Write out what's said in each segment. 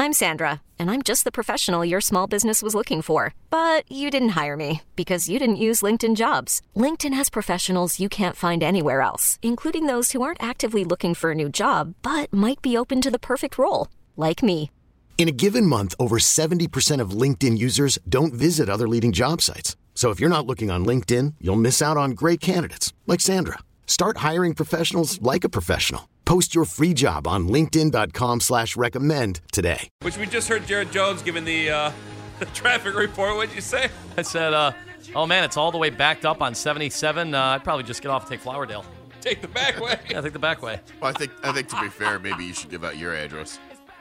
I'm Sandra, and I'm just the professional your small business was looking for. But you didn't hire me because you didn't use LinkedIn Jobs. LinkedIn has professionals you can't find anywhere else, including those who aren't actively looking for a new job, but might be open to the perfect role, like me. In a given month, over 70% of LinkedIn users don't visit other leading job sites. So if you're not looking on LinkedIn, you'll miss out on great candidates like Sandra. Start hiring professionals like a professional. Post your free job on linkedin.com/recommend today. Which we just heard Jared Jones giving the traffic report. What'd you say? I said, oh, man, it's all the way backed up on 77. I'd probably just get off and take Flowerdale. Take the back way. Yeah, take the back way. Well, I think to be fair, maybe you should give out your address.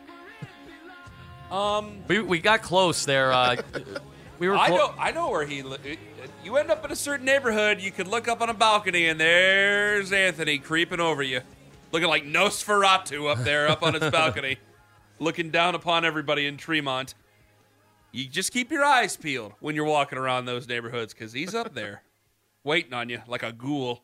We got close there. We were. I know where he. You end up in a certain neighborhood. You could look up on a balcony, and there's Anthony creeping over you, looking like Nosferatu up there, up on his balcony, looking down upon everybody in Tremont. You just keep your eyes peeled when you're walking around those neighborhoods, because he's up there, waiting on you like a ghoul.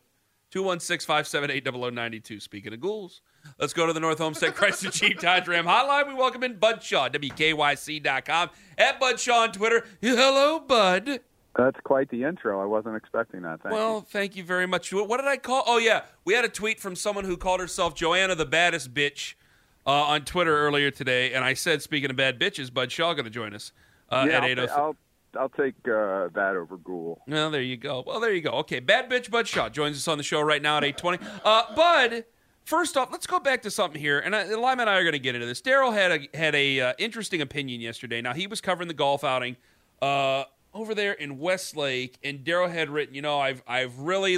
216-578-0092. Speaking of ghouls, let's go to the North Homestead Chrysler Jeep Dodge Ram hotline. We welcome in Bud Shaw, WKYC.com, at Bud Shaw on Twitter. Hello, Bud. That's quite the intro. I wasn't expecting that. Thank you very much. What did I call? Oh, yeah. We had a tweet from someone who called herself Joanna the Baddest Bitch on Twitter earlier today, and I said, speaking of bad bitches, Bud Shaw going to join us at 8:00. I'll take that over Ghoul. Well, there you go. Okay, bad bitch Bud Shaw joins us on the show right now at 8:20. Bud, first off, let's go back to something here, and Lyman and I are going to get into this. Daryl had a interesting opinion yesterday. Now, he was covering the golf outing over there in Westlake, and Daryl had written, I've really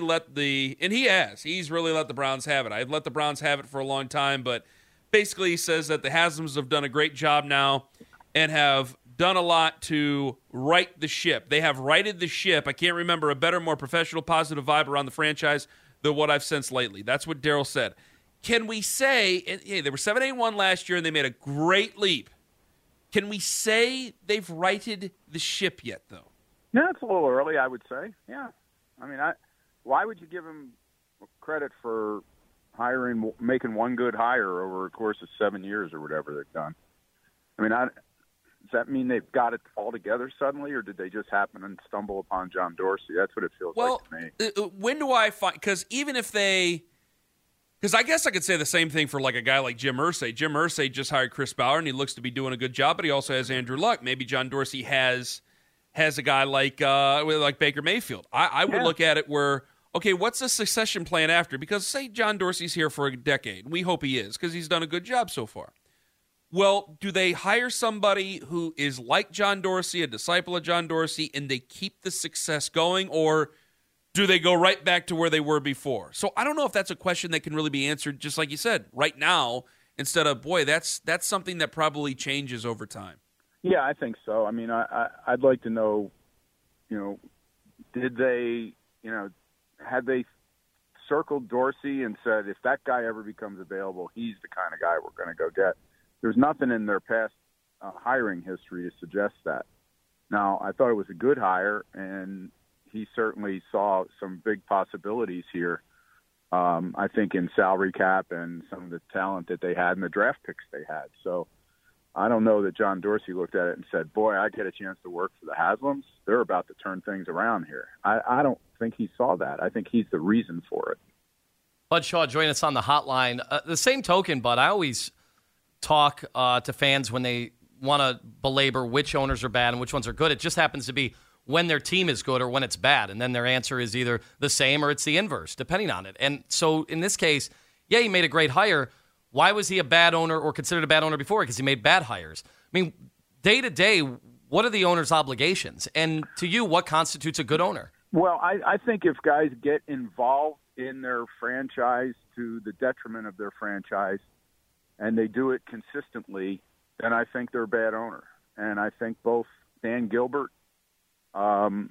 he's really let the Browns have it. I've let the Browns have it for a long time, but basically he says that the Haslams have done a great job now and have done a lot to right the ship. They have righted the ship. I can't remember a better, more professional, positive vibe around the franchise than what I've sensed lately. That's what Daryl said. Can we say, hey, they were 7-8-1 last year, and they made a great leap. Can we say they've righted the ship yet, though? No, it's a little early, I would say. Yeah. I mean, why would you give them credit for making one good hire over a course of 7 years or whatever they've done? I mean, does that mean they've got it all together suddenly, or did they just happen and stumble upon John Dorsey? That's what it feels like to me. When do I find – because even if they – because I guess I could say the same thing for like a guy like Jim Irsay. Jim Irsay just hired Chris Bauer, and he looks to be doing a good job, but he also has Andrew Luck. Maybe John Dorsey has a guy like Baker Mayfield. I would look at it where, okay, what's the succession plan after? Because say John Dorsey's here for a decade. We hope he is because he's done a good job so far. Well, do they hire somebody who is like John Dorsey, a disciple of John Dorsey, and they keep the success going, or do they go right back to where they were before? So I don't know if that's a question that can really be answered, just like you said, right now, instead of, boy, that's something that probably changes over time. Yeah, I think so. I mean, I'd like to know, did they, had they circled Dorsey and said, if that guy ever becomes available, he's the kind of guy we're going to go get. There's nothing in their past hiring history to suggest that. Now, I thought it was a good hire, and he certainly saw some big possibilities here, I think, in salary cap and some of the talent that they had and the draft picks they had. So I don't know that John Dorsey looked at it and said, boy, I get a chance to work for the Haslams. They're about to turn things around here. I don't think he saw that. I think he's the reason for it. Bud Shaw joined us on the hotline. The same token, Bud, I always talk to fans when they want to belabor which owners are bad and which ones are good. It just happens to be when their team is good or when it's bad, and then their answer is either the same or it's the inverse, depending on it. And so in this case, yeah, he made a great hire. Why was he a bad owner or considered a bad owner before? Because he made bad hires. I mean, day to day, what are the owner's obligations? And to you, what constitutes a good owner? Well, I think if guys get involved in their franchise to the detriment of their franchise, and they do it consistently, then I think they're a bad owner. And I think both Dan Gilbert and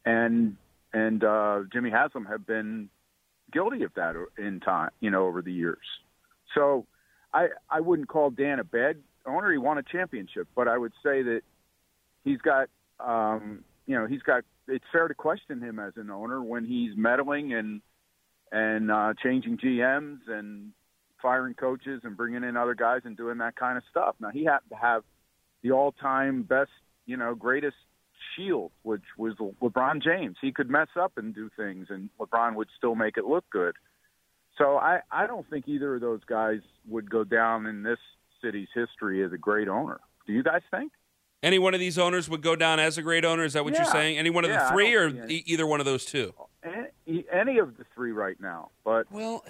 Jimmy Haslam have been guilty of that in time, over the years. So I wouldn't call Dan a bad owner. He won a championship, but I would say that he's got, it's fair to question him as an owner when he's meddling and changing GMs and firing coaches and bringing in other guys and doing that kind of stuff. Now, he happened to have the all-time best, greatest shield, which was LeBron James. He could mess up and do things, and LeBron would still make it look good. So I don't think either of those guys would go down in this city's history as a great owner. Do you guys think? Any one of these owners would go down as a great owner? Is that what you're saying? Any one of the three, or either one of those two? Any of the three right now. But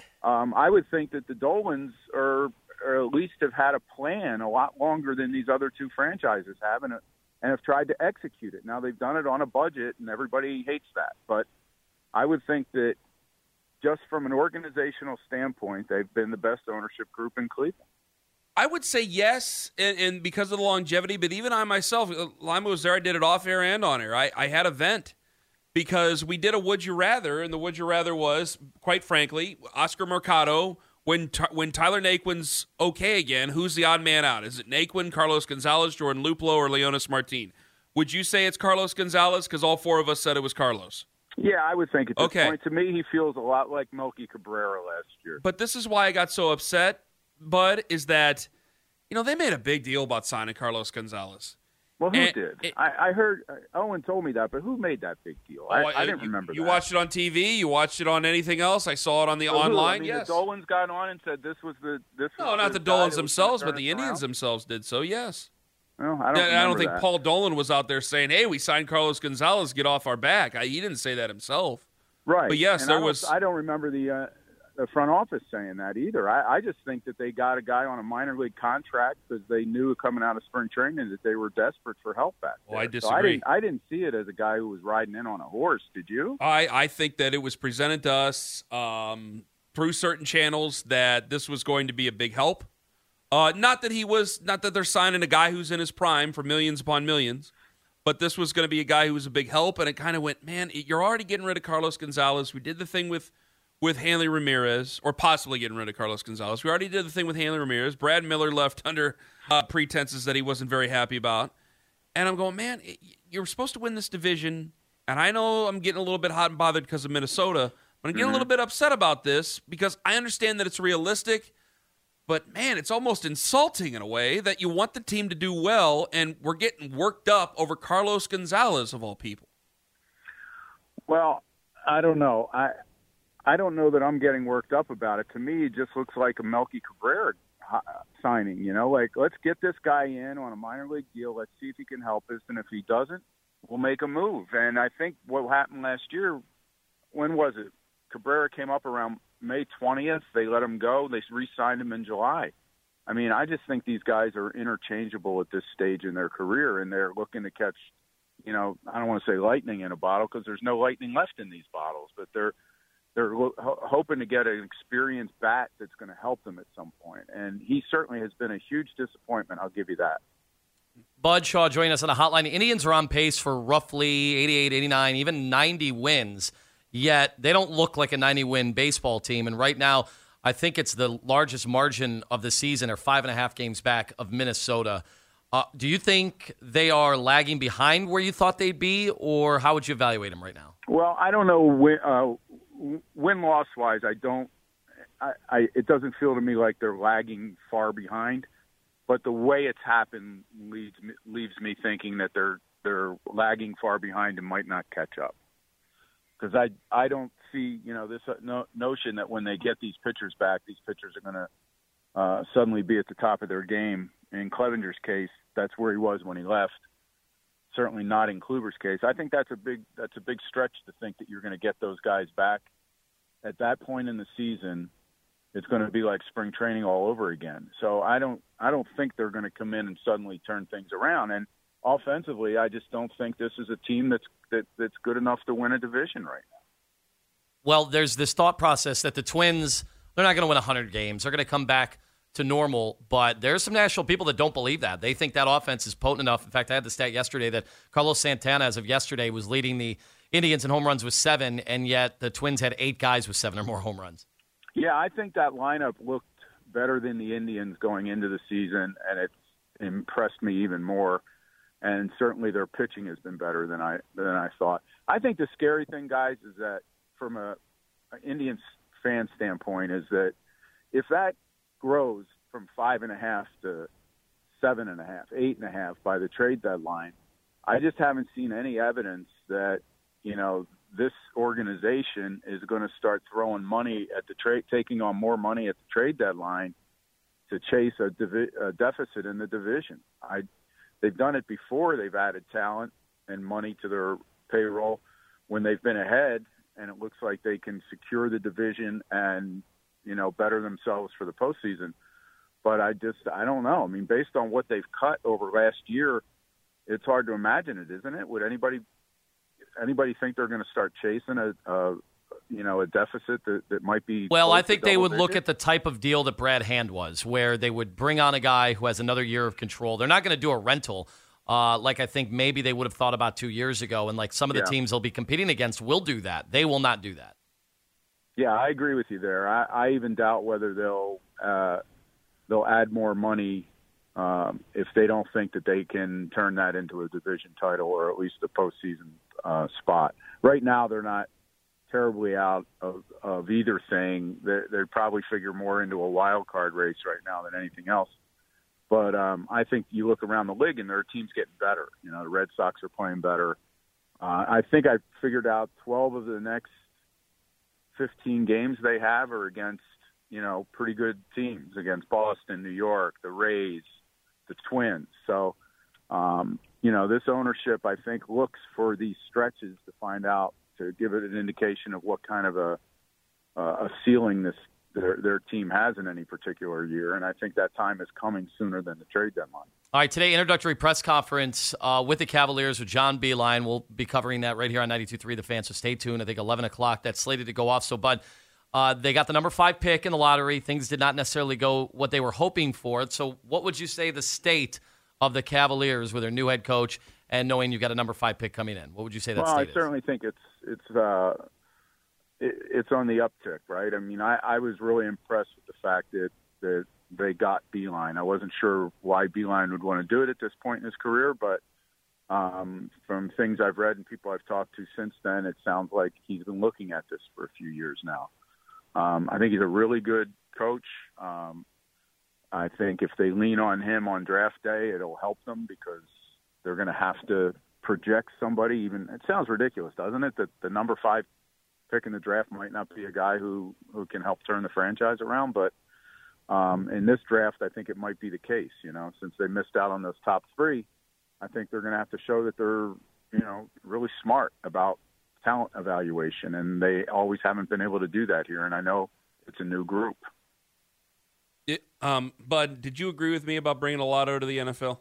I would think that the Dolans or at least have had a plan a lot longer than these other two franchises have, and have tried to execute it. Now, they've done it on a budget, and everybody hates that. But I would think that just from an organizational standpoint, they've been the best ownership group in Cleveland. I would say yes, and because of the longevity, but even I myself, Lima was there, I did it off air and on air. I had a vent because we did a Would You Rather, and the Would You Rather was, quite frankly, Oscar Mercado, when Tyler Naquin's okay again, who's the odd man out? Is it Naquin, Carlos Gonzalez, Jordan Luplow, or Leonis Martin? Would you say it's Carlos Gonzalez? Because all four of us said it was Carlos. Yeah, I would think at this point. To me, he feels a lot like Melky Cabrera last year. But this is why I got so upset, Bud, is that, they made a big deal about signing Carlos Gonzalez. Well, who did? I heard Owen told me that, but who made that big deal? I didn't remember that. You watched it on TV? You watched it on anything else? I saw it on the online, yes. The Dolans got on and said this was No, not the Dolans themselves, but the Indians themselves did so, yes. Well, I don't think Paul Dolan was out there saying, hey, we signed Carlos Gonzalez, get off our back. He didn't say that himself. Right. But, yes, there was. I don't remember the front office saying that either. I just think that they got a guy on a minor league contract because they knew coming out of spring training that they were desperate for help back there. I disagree. So I didn't see it as a guy who was riding in on a horse. Did you? I think that it was presented to us through certain channels that this was going to be a big help. Not that they're signing a guy who's in his prime for millions upon millions, but this was going to be a guy who was a big help, and it kind of went, man, you're already getting rid of Carlos Gonzalez. We did the thing with Hanley Ramirez, or possibly getting rid of Carlos Gonzalez. We already did the thing with Hanley Ramirez. Brad Miller left under pretenses that he wasn't very happy about. And I'm going, man, you're supposed to win this division, and I know I'm getting a little bit hot and bothered because of Minnesota, but I'm getting a little bit upset about this because I understand that it's realistic. But, man, it's almost insulting in a way that you want the team to do well, and we're getting worked up over Carlos Gonzalez, of all people. Well, I don't know. I don't know that I'm getting worked up about it. To me, it just looks like a Melky Cabrera signing, Like, let's get this guy in on a minor league deal. Let's see if he can help us, and if he doesn't, we'll make a move. And I think what happened last year, when was it? Cabrera came up around May 20th. They let him go. They re-signed him in July. I mean, I just think these guys are interchangeable at this stage in their career, and they're looking to catch, I don't want to say lightning in a bottle because there's no lightning left in these bottles, but they're hoping to get an experienced bat that's going to help them at some point. And he certainly has been a huge disappointment, I'll give you that. Bud Shaw joining us on the hotline. The Indians are on pace for roughly 88, 89, even 90 wins. Yet they don't look like a 90-win baseball team. And right now, I think it's the largest margin of the season. They're 5.5 games back of Minnesota. Do you think they are lagging behind where you thought they'd be, or how would you evaluate them right now? Well, I don't know. Win-loss wise, I don't. It doesn't feel to me like they're lagging far behind. But the way it's happened leaves me thinking that they're lagging far behind and might not catch up. Because I don't see, this notion that when they get these pitchers back, these pitchers are going to suddenly be at the top of their game. In Clevenger's case, that's where he was when he left. Certainly not in Kluber's case. I think that's a big stretch to think that you're going to get those guys back. At that point in the season, it's going to be like spring training all over again. So I don't think they're going to come in and suddenly turn things around. And offensively, I just don't think this is a team that's good enough to win a division right now. Well, there's this thought process that the Twins, they're not going to win 100 games. They're going to come back to normal, but there's some national people that don't believe that. They think that offense is potent enough. In fact, I had the stat yesterday that Carlos Santana, as of yesterday, was leading the Indians in home runs with 7, and yet the Twins had 8 guys with 7 or more home runs. Yeah, I think that lineup looked better than the Indians going into the season, and it's impressed me even more. And certainly their pitching has been better than I thought. I think the scary thing, guys, is that from an Indians fan standpoint, is that if that grows from 5.5 to 7.5, 8.5 by the trade deadline. I just haven't seen any evidence that, this organization is going to start throwing money at the trade, taking on more money at the trade deadline to chase a deficit in the division. They've done it before. They've added talent and money to their payroll when they've been ahead, and it looks like they can secure the division and, better themselves for the postseason. But I don't know. I mean, based on what they've cut over last year, it's hard to imagine it, isn't it? Would anybody think they're going to start chasing a deficit that might be? Well, I think they would look at the type of deal that Brad Hand was, where they would bring on a guy who has another year of control. They're not going to do a rental like I think maybe they would have thought about 2 years ago, and like some of the teams they'll be competing against will do that. They will not do that. Yeah, I agree with you there. I even doubt whether they'll add more money if they don't think that they can turn that into a division title or at least a postseason spot. Right now, they're not terribly out of either thing. They'd probably figure more into a wild card race right now than anything else. But I think you look around the league and their team's getting better. The Red Sox are playing better. I think I figured out 12 of the next 15 games they have are against, pretty good teams, against Boston, New York, the Rays, the Twins. So, this ownership, I think, looks for these stretches to find out, to give it an indication of what kind of a ceiling their team has in any particular year. And I think that time is coming sooner than the trade deadline. All right, today, introductory press conference with the Cavaliers with John Beilein. We'll be covering that right here on 92.3 The Fan, so stay tuned. I think 11 o'clock, that's slated to go off. So, Bud, they got the number 5 pick in the lottery. Things did not necessarily go what they were hoping for. So what would you say the state of the Cavaliers with their new head coach and knowing you've got a number 5 pick coming in? What would you say that state is? I certainly think it's on the uptick, right? I mean, I was really impressed with the fact that they got Beilein. I wasn't sure why Beilein would want to do it at this point in his career, but from things I've read and people I've talked to since then, it sounds like he's been looking at this for a few years now. I think he's a really good coach. I think if they lean on him on draft day, it'll help them because they're going to have to project somebody. Even it sounds ridiculous, doesn't it? That the number 5 pick in the draft might not be a guy who can help turn the franchise around. But in this draft, I think it might be the case. Since they missed out on those top 3, I think they're going to have to show that they're really smart about talent evaluation, and they always haven't been able to do that here. And I know it's a new group. Bud, did you agree with me about bringing a lotto to the NFL?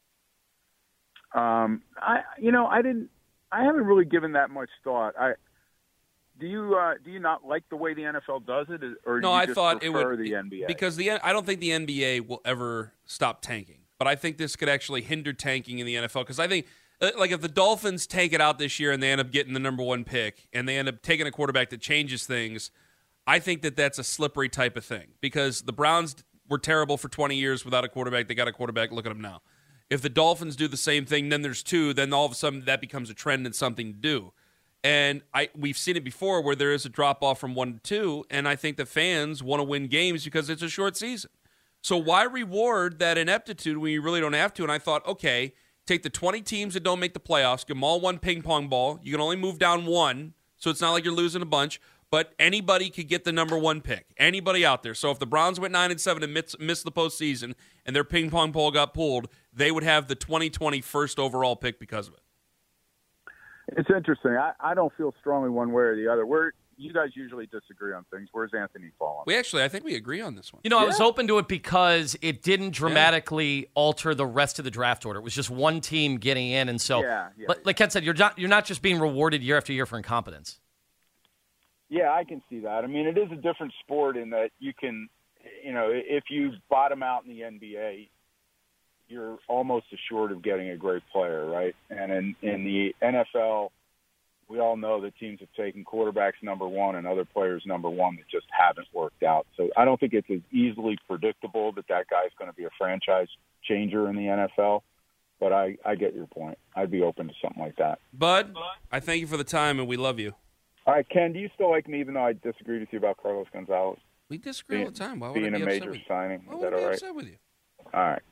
I didn't. I haven't really given that much thought. Do you not like the way the NFL does it, or do you just prefer the NBA? Because I don't think the NBA will ever stop tanking, but I think this could actually hinder tanking in the NFL because I think. Like if the Dolphins tank it out this year and they end up getting the number 1 pick and they end up taking a quarterback that changes things, I think that's a slippery type of thing because the Browns were terrible for 20 years without a quarterback. They got a quarterback. Look at them now. If the Dolphins do the same thing, then there's 2. Then all of a sudden that becomes a trend and something to do. And we've seen it before where there is a drop-off from 1 to 2, and I think the fans want to win games because it's a short season. So why reward that ineptitude when you really don't have to? And I thought, okay, take the 20 teams that don't make the playoffs, give them all 1 ping pong ball. You can only move down 1, so it's not like you're losing a bunch. But anybody could get the number 1 pick. Anybody out there. So if the Browns went 9-7 and missed the postseason and their ping pong ball got pulled, they would have the 2020 first overall pick because of it. It's interesting. I don't feel strongly one way or the other. You guys usually disagree on things. Where's Anthony fall on? I think we agree on this one. I was open to it because it didn't dramatically alter the rest of the draft order. It was just one team getting in, and so, like Ken said, you're not just being rewarded year after year for incompetence. Yeah, I can see that. I mean, it is a different sport in that you can, if you bottom out in the NBA, you're almost assured of getting a great player, right? And in the NFL, we all know that teams have taken quarterbacks number 1 and other players number 1 that just haven't worked out. So I don't think it's as easily predictable that guy's going to be a franchise changer in the NFL. But I get your point. I'd be open to something like that. Bud, I thank you for the time, and we love you. All right, Ken, do you still like me even though I disagreed with you about Carlos Gonzalez? We disagree all the time. Why would being I be a major upset signing? Why Is would that I be all right? upset with you? All right.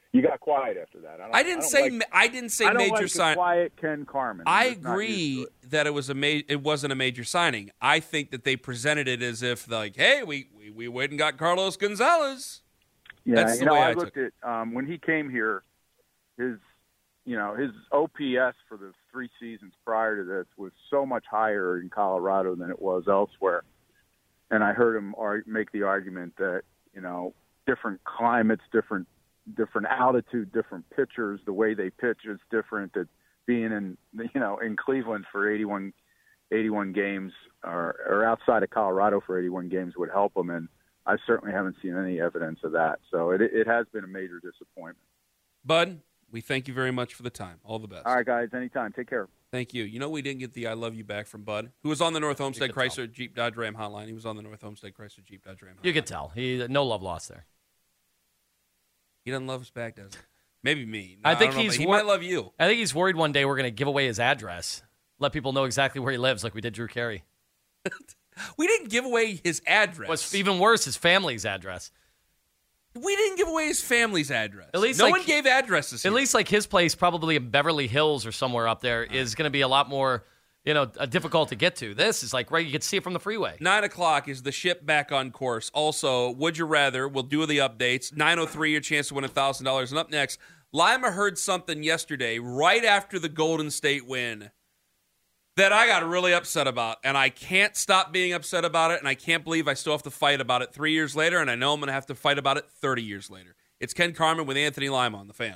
You got quiet after that. I didn't say major signing. Quiet Ken Carman. I agree that it wasn't a major signing. I think that they presented it as if like, hey, we went and got Carlos Gonzalez. Yeah, that's the way I looked at when he came here, his OPS for the 3 seasons prior to this was so much higher in Colorado than it was elsewhere. And I heard him make the argument that, different climates, different altitude, different pitchers, the way they pitch is different. That being in Cleveland for 81 games or outside of Colorado for 81 games would help him. And I certainly haven't seen any evidence of that. So it has been a major disappointment. Bud, we thank you very much for the time. All the best. All right, guys. Anytime. Take care. Thank you. We didn't get the I love you back from Bud, who was on the North Homestead Chrysler Jeep Dodge Ram hotline. He was on the North Homestead Chrysler Jeep Dodge Ram hotline. You could tell. No love lost there. He doesn't love us back, does he? Maybe me. No, I think he might love you. I think he's worried one day we're going to give away his address, let people know exactly where he lives, like we did Drew Carey. We didn't give away his address. What's even worse, his family's address. We didn't give away his family's address. At least no one gave addresses here. At least like his place, probably in Beverly Hills or somewhere up there, is going to be a lot more, difficult to get to. This is like right, you can see it from the freeway. 9:00 is the ship back on course. Also, would you rather? We'll do the updates. 9:03, your chance to win $1,000. And up next, Lima heard something yesterday, right after the Golden State win, that I got really upset about, and I can't stop being upset about it, and I can't believe I still have to fight about it 3 years later, and I know I'm going to have to fight about it 30 years later. It's Ken Carman with Anthony Lima on The Fan.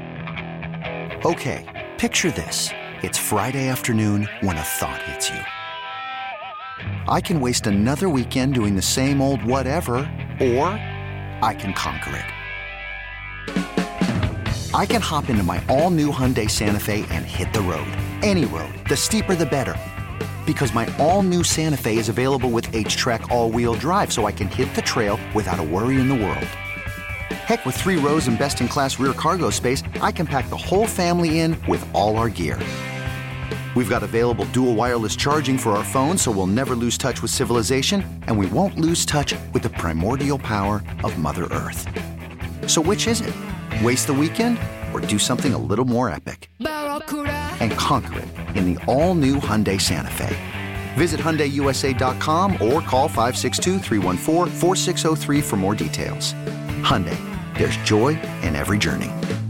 Okay, picture this. It's Friday afternoon when a thought hits you. I can waste another weekend doing the same old whatever, or I can conquer it. I can hop into my all-new Hyundai Santa Fe and hit the road. Any road. The steeper, the better. Because my all-new Santa Fe is available with H-Track all-wheel drive, so I can hit the trail without a worry in the world. Heck, with 3 rows and best-in-class rear cargo space, I can pack the whole family in with all our gear. We've got available dual wireless charging for our phones, so we'll never lose touch with civilization, and we won't lose touch with the primordial power of Mother Earth. So which is it? Waste the weekend or do something a little more epic? And conquer it in the all-new Hyundai Santa Fe. Visit HyundaiUSA.com or call 562-314-4603 for more details. Hyundai, there's joy in every journey.